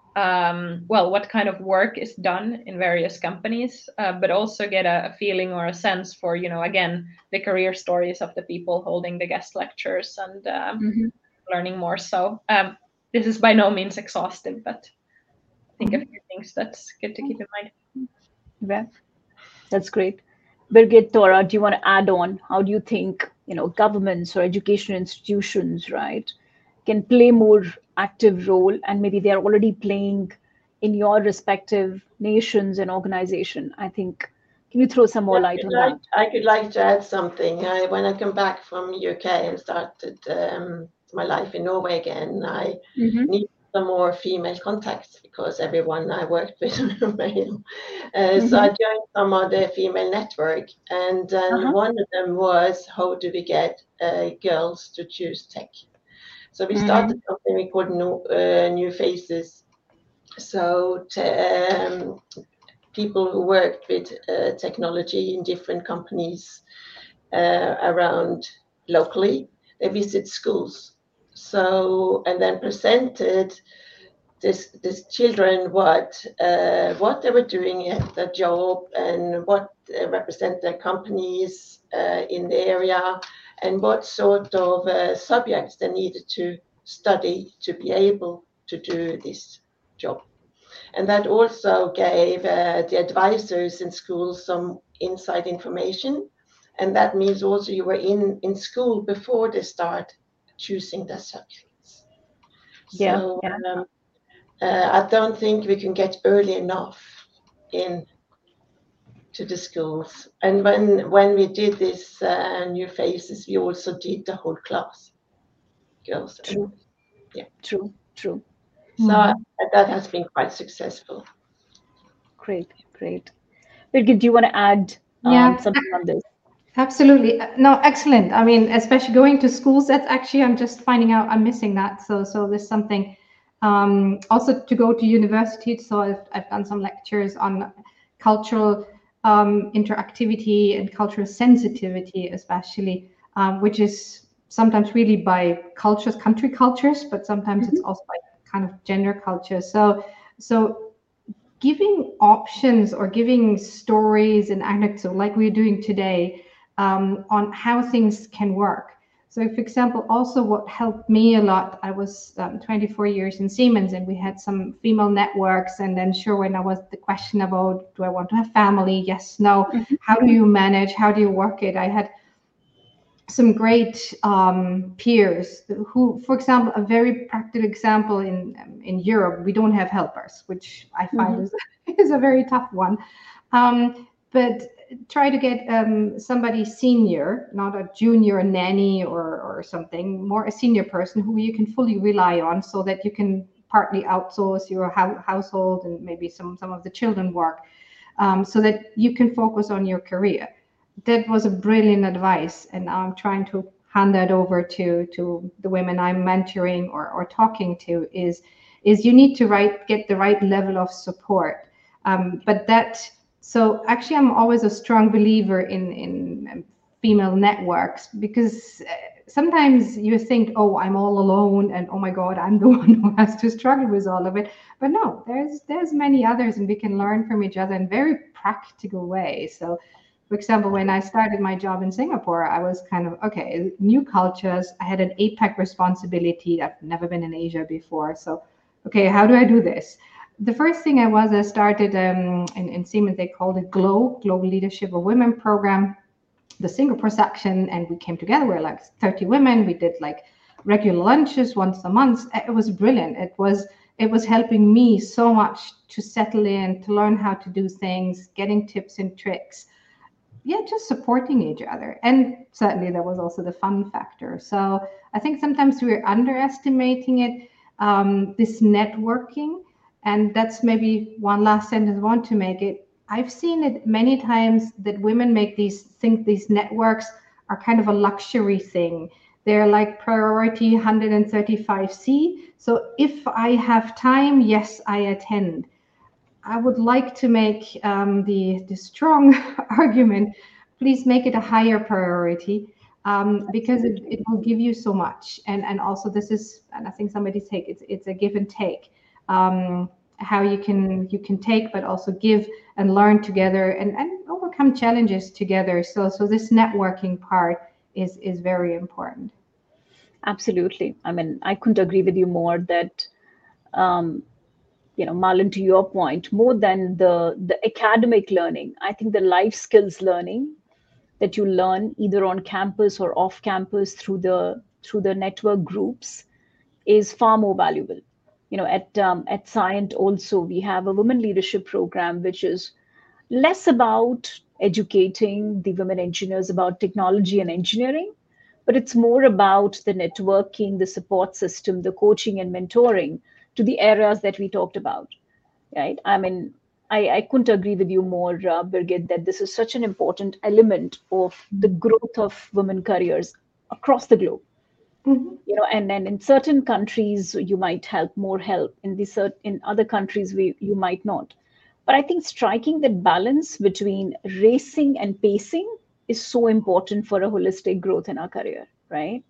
um, well, what kind of work is done in various companies, uh, but also get a, a feeling or a sense for, you know, again, the career stories of the people holding the guest lectures and um, Mhm. learning more. So um, this is by no means exhaustive, but I think a few things that's good to keep in mind. Yeah, that's great. Birgit, Tora, do you want to add on? How do you think, you know, governments or education institutions, right, can play more active role, and maybe they are already playing in your respective nations and organization? I think, can you throw some more I light could on like that? I could like to add something. I, when I come back from U K and started um, my life in Norway again, I Mm-hmm. needed some more female contacts because everyone I worked with were male. Uh, so Mm-hmm. I joined some of the female network, and then Uh-huh. one of them was how do we get uh, girls to choose tech? So we Mm-hmm. started something we called new, uh, new Faces. So to, um, people who worked with uh, technology in different companies uh, around locally. They visit schools. So and then presented this this children what uh, what they were doing at the job and what uh, represent their companies uh, in the area and what sort of uh, subjects they needed to study to be able to do this job. And that also gave uh, the advisors in schools some inside information. And that means also you were in, in school before they start choosing their subjects. Yeah. So Yeah. um, uh, I don't think we can get early enough in to the schools. And when when we did this uh, new faces, we also did the whole class, girls and True. boys. Yeah. True. True. So uh, Mhm. that has been quite successful. Great. Great. Birgit, do you want to add um, Yeah, something on this? absolutely. Uh, No, excellent. I mean, especially going to schools, that's actually, I'm just finding out I'm missing that. So, so there's something um, also to go to university. So I've, I've done some lectures on cultural um, interactivity and cultural sensitivity, especially, um, which is sometimes really by cultures, country cultures, but sometimes it's Mm-hmm. also by kind of gender culture. So, so giving options or giving stories and anecdotes like we're doing today um, on how things can work. So, for example, also what helped me a lot, I was um, twenty-four years in Siemens and we had some female networks. And then, sure, when I was the question about do I want to have family? Yes, no. Mm-hmm. How do you manage? How do you work it? I had some great um, peers who, for example, a very practical example in um, in Europe, we don't have helpers, which I find Mm-hmm. is is a very tough one. Um, but try to get um, somebody senior, not a junior nanny or or something, more a senior person who you can fully rely on, so that you can partly outsource your hou- household and maybe some some of the children work, um, so that you can focus on your career. That was a brilliant advice, and I'm trying to hand that over to to the women I'm mentoring or, or talking to. Is is you need to right get the right level of support, um, but that so actually I'm always a strong believer in in um, female networks, because uh, sometimes you think, oh, I'm all alone and oh my god, I'm the one who has to struggle with all of it. But no, there's there's many others and we can learn from each other in very practical ways. So for example, when I started my job in Singapore, I was kind of, okay, new cultures. I had an APAC responsibility. I've never been in Asia before. So, okay, how do I do this? The first thing I was, I started um, in, in Siemens, they called it GLOW, Global Leadership of Women program, the Singapore section. And we came together, we we're like thirty women. We did like regular lunches once a month. It was brilliant. It was, it was helping me so much to settle in, to learn how to do things, getting tips and tricks. yeah, just supporting each other. And certainly there was also the fun factor. So I think sometimes we're underestimating it, um, this networking. And that's maybe one last sentence I want to make it. I've seen it many times that women make these, think these networks are kind of a luxury thing. They're like priority one hundred thirty-five C. So if I have time, yes, I attend. I would like to make um, the, the strong argument, please make it a higher priority, um, because it, it will give you so much. And, and also this is, and I think somebody take, it's, it's a give and take, um, how you can, you can take, but also give and learn together and, and overcome challenges together. So, so this networking part is, is very important. Absolutely. I mean, I couldn't agree with you more that, um, you know, Marlon, to your point, more than the, the academic learning, I think the life skills learning that you learn either on campus or off campus through the through the network groups is far more valuable. You know, at um, at Scient also we have a women leadership program, which is less about educating the women engineers about technology and engineering, but it's more about the networking, the support system, the coaching and mentoring to the areas that we talked about, right? I mean, I, I couldn't agree with you more, uh, Birgit, that this is such an important element of the growth of women careers across the globe. Mm-hmm. You know, and then in certain countries you might help more help in the cert- in other countries we you might not. But I think striking that balance between racing and pacing is so important for a holistic growth in our career, right?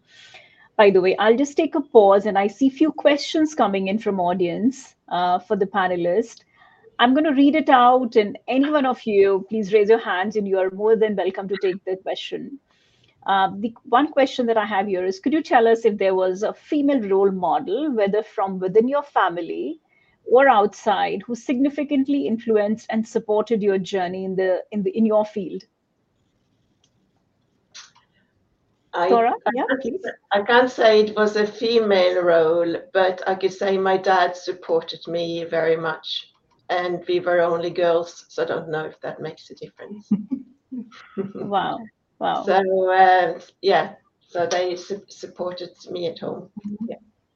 By the way, I'll just take a pause and I see few questions coming in from audience uh, for the panelists. I'm going to read it out, and any one of you, please raise your hands and you are more than welcome to take the question. Uh, the one question that I have here is, could you tell us if there was a female role model, whether from within your family or outside, who significantly influenced and supported your journey in the in the in your field? I, Thora, I, yeah, can't, please. I can't say it was a female role, but I could say my dad supported me very much. And we were only girls, so I don't know if that makes a difference. Wow, wow. So, uh, yeah, so they su- supported me at home. Yeah.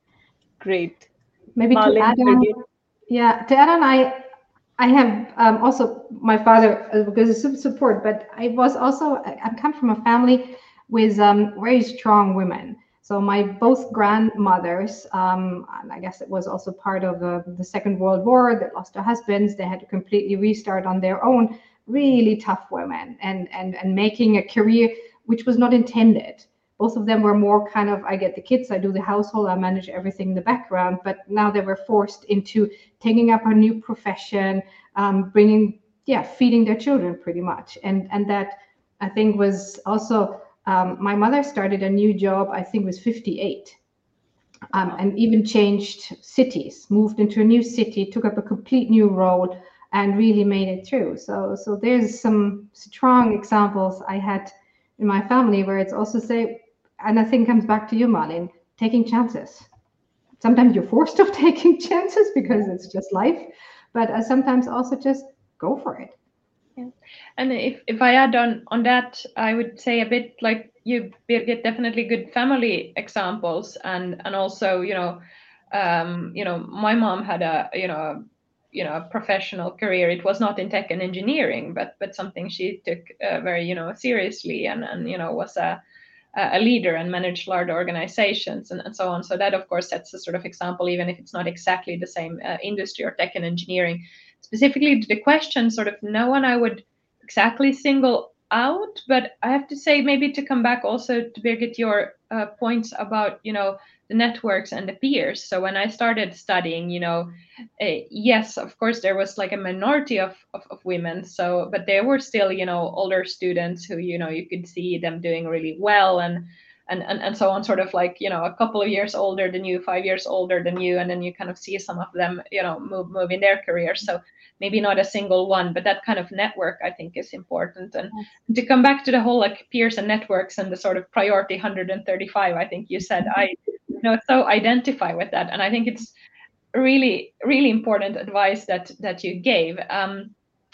Great. Maybe to Marlon, add on, Birgit. yeah, to add on, I I have um, also my father uh, because of su- support, but I was also I, I come from a family with um, very strong women. So my both grandmothers, um, and I guess it was also part of the, the Second World War. That lost their husbands, they had to completely restart on their own. Really tough women, and and and making a career which was not intended. Both of them were more kind of, I get the kids, I do the household, I manage everything in the background. But now they were forced into taking up a new profession, um, bringing, yeah, feeding their children pretty much. And and that I think was also, um, my mother started a new job, I think was fifty-eight, um, and even changed cities, moved into a new city, took up a complete new role, and really made it through. So so there's some strong examples I had in my family where it's also say, and I think comes back to you, Marlene, taking chances. Sometimes you're forced of taking chances because it's just life, but uh, sometimes also just go for it. Yeah. And if, if I add on on that, I would say a bit like you, Birgit, definitely good family examples, and and also, you know, um, you know, my mom had a, you know, a, you know, a professional career. It was not in tech and engineering, but but something she took uh, very, you know, seriously, and and you know, was a a leader and managed large organizations, and, and so on. So that, of course, sets a sort of example, even if it's not exactly the same uh, industry or tech and engineering. Specifically to the question, sort of no one I would exactly single out, but I have to say, maybe to come back also to Birgit, your uh, points about, you know, the networks and the peers. So when I started studying, you know, uh, yes, of course, there was like a minority of, of, of women. So, but there were still, you know, older students who, you know, you could see them doing really well, and and and, and so on, sort of like, you know, a couple of years older than you, five years older than you, and then you kind of see some of them, you know, move move in their careers. So maybe not a single one, but that kind of network, I think, is important. And to come back to the whole like peers and networks and the sort of priority one hundred thirty-five, I think you said, I, you know, so identify with that. And I think it's really, really important advice that that you gave. Um,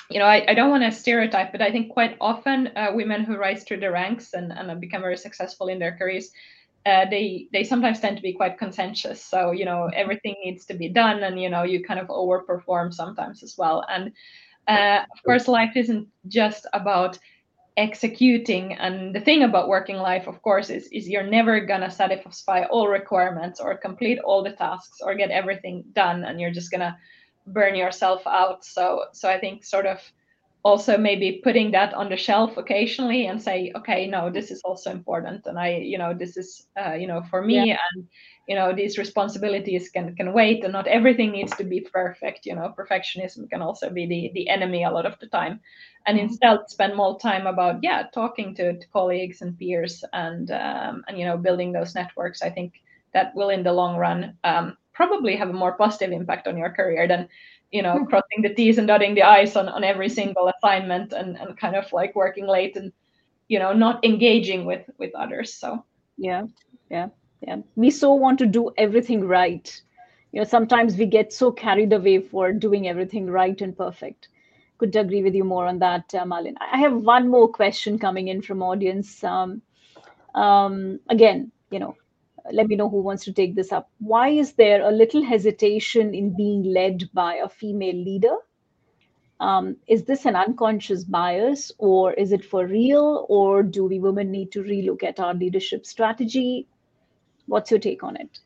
you know, I, I don't want to stereotype, but I think quite often uh, women who rise through the ranks and, and become very successful in their careers, uh, they they sometimes tend to be quite contentious. So, you know, everything needs to be done, and, you know, you kind of overperform sometimes as well. And uh, of course, life isn't just about executing. And the thing about working life, of course, is, is you're never going to satisfy all requirements or complete all the tasks or get everything done, and you're just going to burn yourself out. So so I think sort of also maybe putting that on the shelf occasionally and say, okay, no, this is also important, and I, you know, this is uh, you know, for me, Yeah. and, you know, these responsibilities can can wait, and not everything needs to be perfect. You know, perfectionism can also be the the enemy a lot of the time, and Mhm. instead spend more time about, yeah, talking to, to colleagues and peers, and um, and, you know, building those networks. I think that will in the long run um, probably have a more positive impact on your career than, you know, Hmm. crossing the T's and dotting the I's on, on every single assignment, and, and kind of like working late and, you know, not engaging with with others. So Yeah, yeah, yeah. We so want to do everything right. You know, sometimes we get so carried away for doing everything right and perfect. Could agree with you more on that, uh, Malin. I have one more question coming in from audience. Um, um, again, you know, let me know who wants to take this up. Why is there a little hesitation in being led by a female leader? Um, is this an unconscious bias, or is it for real, or do we women need to relook at our leadership strategy? What's your take on it?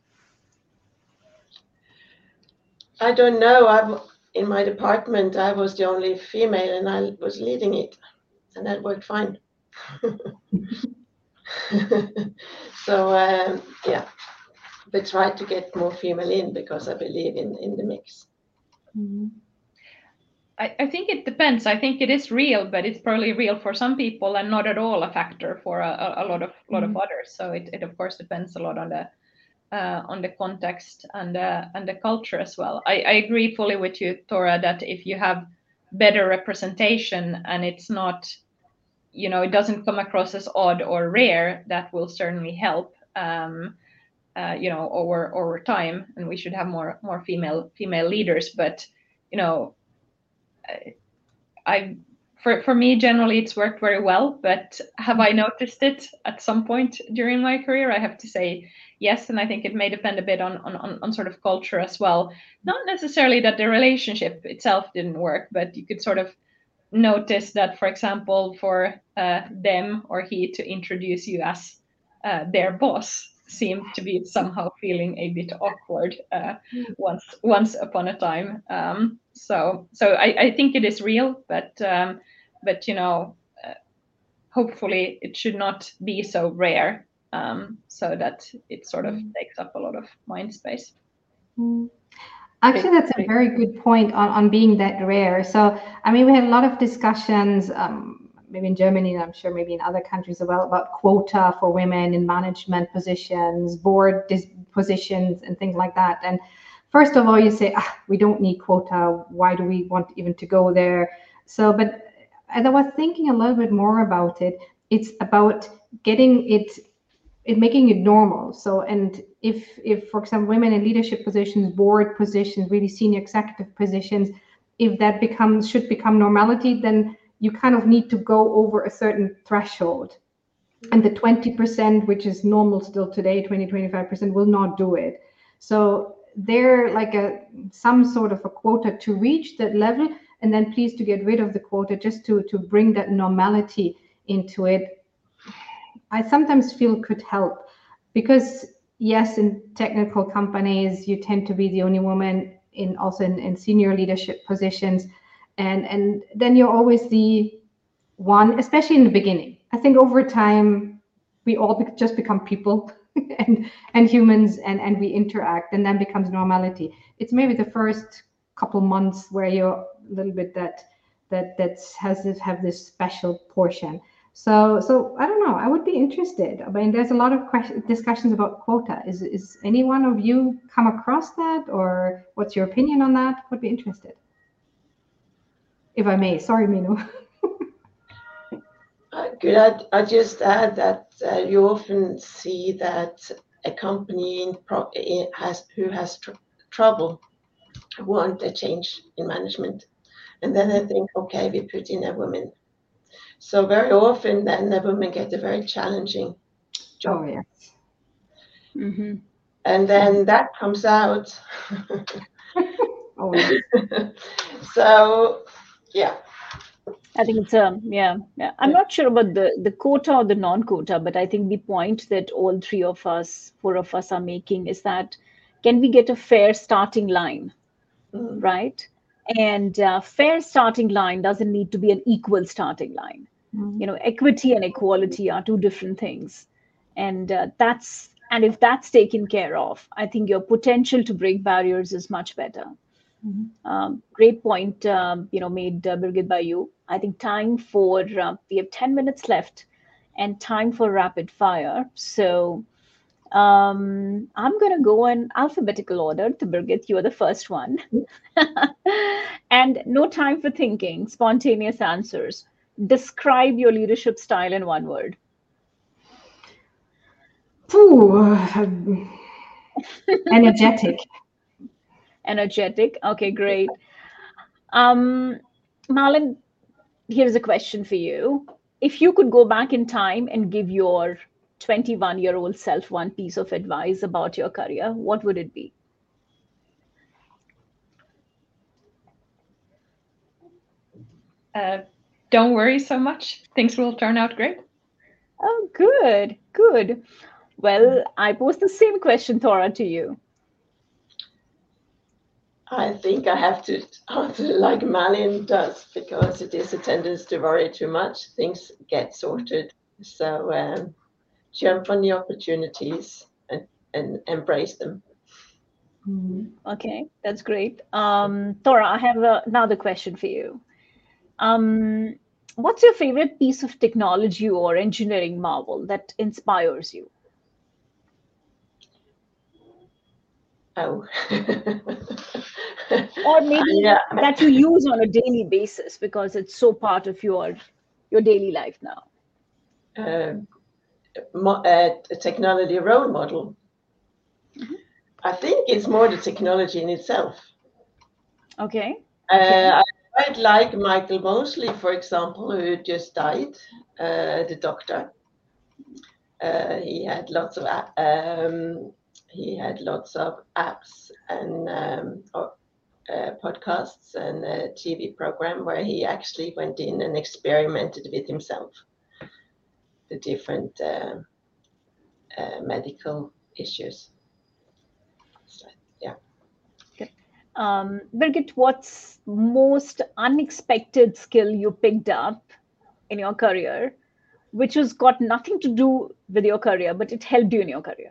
I don't know. I in my department, I was the only female, and I was leading it, and that worked fine. So um, yeah, we try to get more female in because I believe in in the mix. Mhm. I, I think it depends. I think it is real, but it's probably real for some people and not at all a factor for a, a, a lot of lot of Mhm. others. So it, it of course depends a lot on the uh, on the context and uh, and the culture as well. I, I agree fully with you, Tora, that if you have better representation and it's not, you know, it doesn't come across as odd or rare, that will certainly help. Um, uh, you know, over over time, and we should have more more female female leaders. But, you know, I for for me generally it's worked very well. But have I noticed it at some point during my career? I have to say yes, and I think it may depend a bit on on on, on sort of culture as well. Not necessarily that the relationship itself didn't work, but you could sort of notice that, for example, for uh, them or he to introduce you as uh, their boss seemed to be somehow feeling a bit awkward uh, once once upon a time. Um, so so I, I think it is real, but um, but you know, uh, hopefully it should not be so rare, um, so that it sort of takes up a lot of mind space. Mhm. Actually, that's a very good point on, on being that rare. So, I mean, we had a lot of discussions, um, maybe in Germany, and I'm sure maybe in other countries as well, about quota for women in management positions, board dis- positions, and things like that. And first of all, you say, ah, we don't need quota. Why do we want even to go there? So, but as I was thinking a little bit more about it, it's about getting it it making it normal. So, and if, if for example, women in leadership positions, board positions, really senior executive positions, if that becomes should become normality, then you kind of need to go over a certain threshold. And the twenty percent, which is normal still today, twenty, twenty-five percent will not do it. So they're like a some sort of a quota to reach that level, and then please to get rid of the quota just to to bring that normality into it. I sometimes feel could help because yes, in technical companies you tend to be the only woman in also in, in senior leadership positions, and and then you're always the one, especially in the beginning. I think over time we all be, just become people and and humans, and and we interact, and then becomes normality. It's maybe the first couple months where you're a little bit that that that has this have this special portion. So, so I don't know. I would be interested. I mean, there's a lot of questions, discussions about quota. Is is any one of you come across that, or what's your opinion on that? Would be interested, if I may. Sorry, Minu. Uh, Could I, I just add that uh, you often see that a company in pro, in has who has tr- trouble want a change in management, And then they think, okay, we put in a woman. So very often then the women get a very challenging job. Oh, yes. Mm-hmm. And then that comes out. Oh, yes. So, yeah. I think it's um yeah yeah. I'm not sure about the the quota or the non-quota, but I think the point that all three of us, four of us, are making is that can we get a fair starting line, Mm. right? And uh, fair starting line doesn't need to be an equal starting line. Mm. You know, equity and equality are two different things, and uh, that's and if that's taken care of, I think your potential to break barriers is much better. Mhm. Um, great point, um, you know, made uh, Birgit by you. I think time for uh, we have ten minutes left, and time for rapid fire. So um, I'm going to go in alphabetical order. To Birgit, you are the first one, and no time for thinking. Spontaneous answers. Describe your leadership style in one word. Ooh, um, energetic. Energetic. Okay, great. Um, Malin, here's a question for you. If you could go back in time and give your twenty-one year old self one piece of advice about your career, what would it be? Uh, don't worry so much. Things will turn out great. Oh, good, good. Well, I pose the same question, Thora, to you. I think I have to answer like Malin does, because it is a tendency to worry too much. Things get sorted. So um, jump on the opportunities and, and embrace them. Mm. Okay, that's great. Um, Thora, I have uh, another question for you. Um, what's your favorite piece of technology or engineering marvel that inspires you? Oh. Or maybe yeah. that you use on a daily basis because it's so part of your your daily life now. Uh, mo- uh, a technology role model. Mhm. I think it's more the technology in itself. Okay. Uh, Okay. I quite like Michael Mosley, for example, who just died, uh, the doctor. Uh, he had lots of a- um, he had lots of apps and um, or, uh, podcasts and a T V program where he actually went in and experimented with himself, the different uh, uh, medical issues. So, yeah. Good. Um, Birgit, what's most unexpected skill you picked up in your career, which has got nothing to do with your career, but it helped you in your career?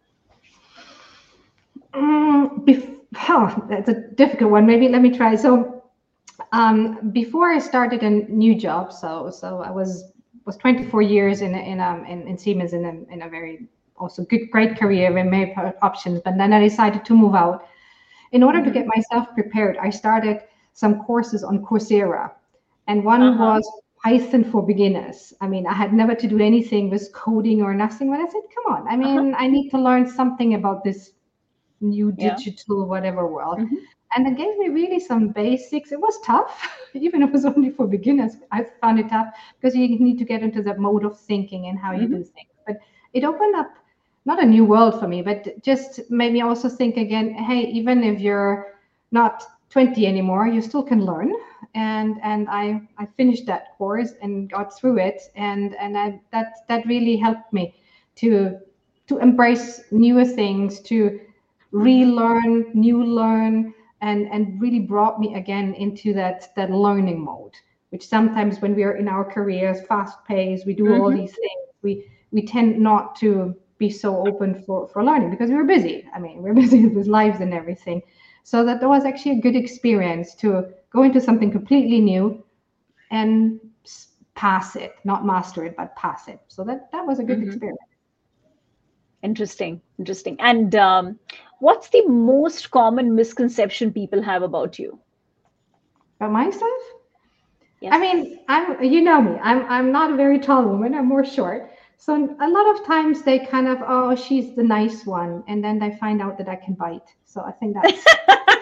Mm, bef- oh, that's a difficult one. Maybe let me try. So, um, before I started a new job, so so I was was twenty-four years in in um in, in Siemens in a in a very also good great career with many options. But then I decided to move out. In order to Mm-hmm. get myself prepared, I started some courses on Coursera, and one Uh-huh. was Python for beginners. I mean, I had never to do anything with coding or nothing, but I said, come on, I mean, Uh-huh. I need to learn something about this new Yeah. digital whatever world. Mm-hmm. And it gave me really some basics. It was tough, even if it was only for beginners. I found it tough because you need to get into that mode of thinking and how you Mm-hmm. do things. But it opened up not a new world for me, but just made me also think again, hey, even if you're not twenty anymore, you still can learn. And and I I finished that course and got through it, and and I, that that really helped me to to embrace newer things, to relearn, new learn, and and really brought me again into that that learning mode. Which sometimes when we are in our careers, fast paced, we do all Mm-hmm. these things, we we tend not to be so open for for learning because we're busy. I mean, we're busy with lives and everything. So that was actually a good experience to go into something completely new and pass it, not master it, but pass it. So that that was a good Mm-hmm. experience. Interesting. Interesting. And um, what's the most common misconception people have about you? About myself, Yes. I mean, I'm you know me. I'm I'm not a very tall woman. I'm more short. So a lot of times they kind of, oh, she's the nice one, and then they find out that I can bite. So I think that's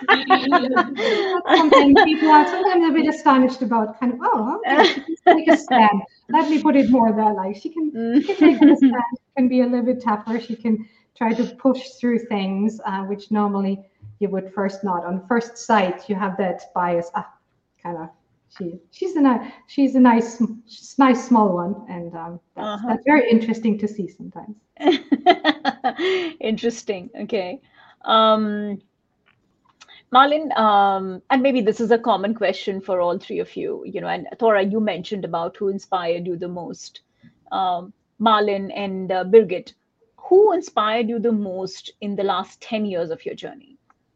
That's something people are sometimes a bit astonished about. Kind of, oh, okay, she can take a stand. Let me put it more that like she can, she can take a stand. She can be a little bit tougher. She can try to push through things, uh, which normally you would first not. On first sight, you have that bias. Ah, kind of. She she's a nice she's a nice nice small one, and um, that's Uh-huh. that's very interesting to see sometimes. Interesting. Okay. Um, Malin, um, and maybe this is a common question for all three of you, you know, and Thora, you mentioned about who inspired you the most. Um, Malin and uh, Birgit, who inspired you the most in the last ten years of your journey?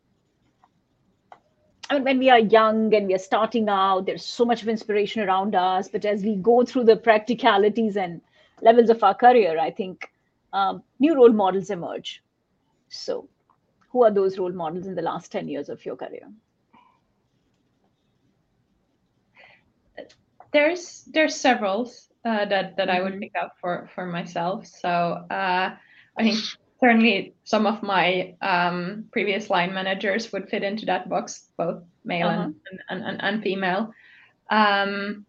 I mean, when we are young and we are starting out, there's so much of inspiration around us. But as we go through the practicalities and levels of our career, I think um, new role models emerge. So, who are those role models in the last ten years of your career? There's there's several uh, that that I would Mhm. pick up for for myself. So uh, I think certainly some of my um, previous line managers would fit into that box, both male Uh-huh. and, and, and and female. Um,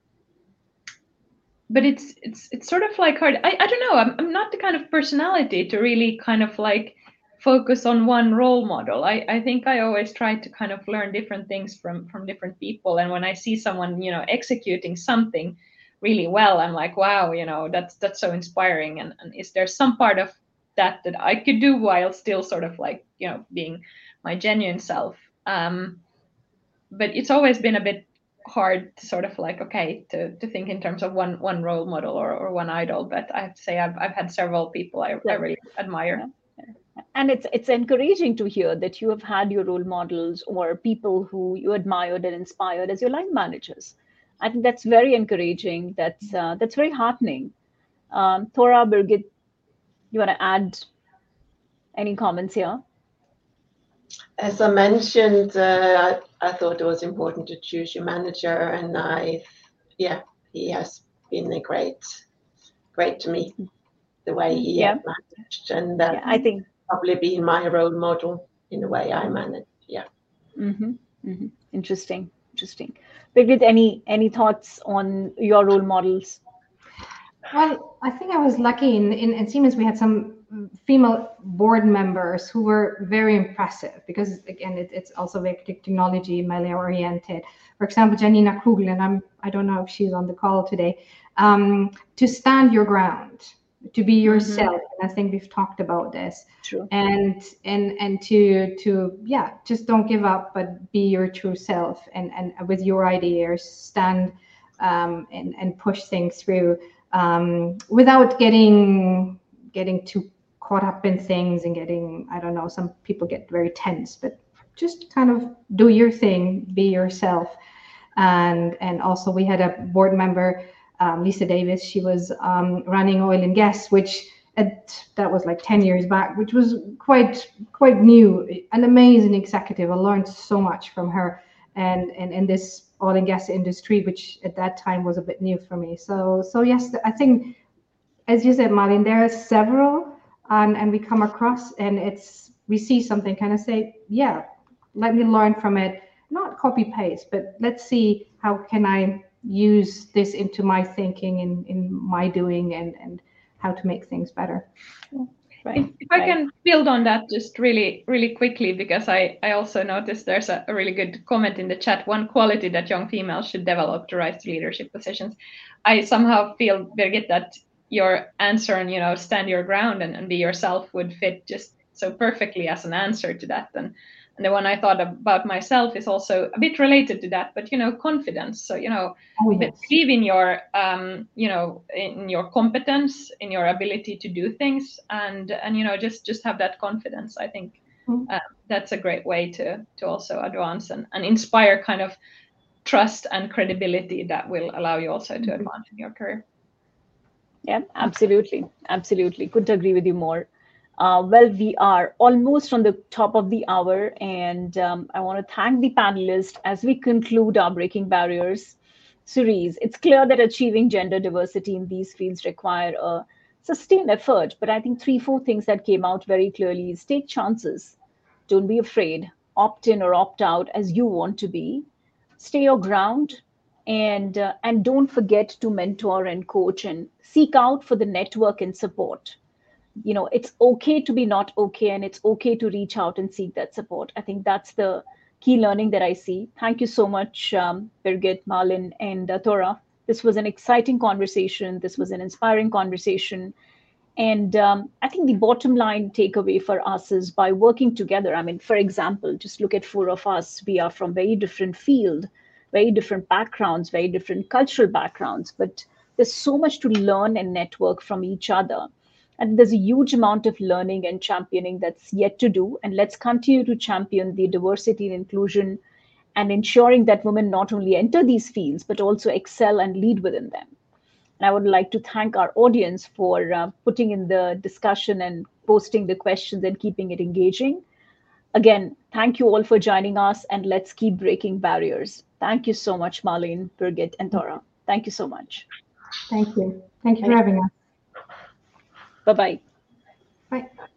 but it's it's it's sort of like hard. I, I don't know. I'm I'm not the kind of personality to really kind of like focus on one role model. I, I think I always try to kind of learn different things from from different people. And when I see someone, you know, executing something really well, I'm like, wow, you know, that's that's so inspiring. And, and is there some part of that that I could do while still sort of like, you know, being my genuine self? Um, but it's always been a bit hard to sort of like, okay, to, to think in terms of one one role model or, or one idol. But I have to say I've I've had several people I, I really admire. Yeah. And it's it's encouraging to hear that you have had your role models or people who you admired and inspired as your line managers. I think that's very encouraging. That's uh, that's very heartening. Um, Thora, Birgit, you want to add any comments here? As I mentioned, uh, I, I thought it was important to choose your manager, and I, yeah, he has been a great, great to me, the way he Yeah. has managed, and that Yeah, I think probably been my role model in the way I manage. Yeah. hmm hmm interesting, interesting. Birgit, any any thoughts on your role models? Well, I think I was lucky in, in, in Siemens. We had some female board members who were very impressive because, again, it, it's also very technology, male oriented. For example, Janina Kugel, and I'm, I don't know if she's on the call today, um, to stand your ground, to be yourself. Mm-hmm. And I think we've talked about this. True. And and and to to yeah, just don't give up, but be your true self, and and with your ideas, stand um, and and push things through. Um, without getting getting too caught up in things and getting, I don't know, some people get very tense, but just kind of do your thing, be yourself. And and also we had a board member, um, Lisa Davis. She was um, running oil and gas, which at, that was like ten years back, which was quite quite new, an amazing executive. I learned so much from her, and and in this oil and gas industry, which at that time was a bit new for me. So, so yes, I think, as you said, Malin, there are several, um, and we come across, and it's we see something, kind of say, yeah, let me learn from it, not copy paste, but let's see how can I use this into my thinking and in my doing, and and how to make things better. Right. If, if I right. can build on that just really, really quickly, because I, I also noticed there's a, a really good comment in the chat. One quality that young females should develop to rise to leadership positions. I somehow feel, Birgit, that your answer and, you know, stand your ground and, and be yourself would fit just so perfectly as an answer to that. And and the one I thought about myself is also a bit related to that, but, you know, confidence. So, you know, oh, yes. believe in your, um, you know, in your competence, in your ability to do things, and, and you know, just, just have that confidence. I think mm-hmm. uh, that's a great way to, to also advance and, and inspire kind of trust and credibility that will allow you also to mm-hmm. advance in your career. Yeah, absolutely. Absolutely. Couldn't agree with you more. Uh, well, we are almost on the top of the hour, and um, I want to thank the panelists as we conclude our Breaking Barriers series. It's clear that achieving gender diversity in these fields require a sustained effort, but I think three, four things that came out very clearly is take chances. Don't be afraid. opt in or opt out as you want to be. Stay your ground, and uh, and don't forget to mentor and coach and seek out for the network and support. You know, it's okay to be not okay, and it's okay to reach out and seek that support. I think that's the key learning that I see. Thank you so much, um, Birgit, Malin, and uh, Thora. This was an exciting conversation. This was an inspiring conversation. And um, I think the bottom line takeaway for us is, by working together, I mean, for example, just look at four of us. We are from very different field, very different backgrounds, very different cultural backgrounds, but there's so much to learn and network from each other. And there's a huge amount of learning and championing that's yet to do. And let's continue to champion the diversity and inclusion, and ensuring that women not only enter these fields, but also excel and lead within them. And I would like to thank our audience for uh, putting in the discussion and posting the questions and keeping it engaging. Again, thank you all for joining us, and let's keep breaking barriers. Thank you so much, Marlene, Birgit, and Thora. Thank you so much. Thank you. Thank you for having us. Bye-bye. Bye.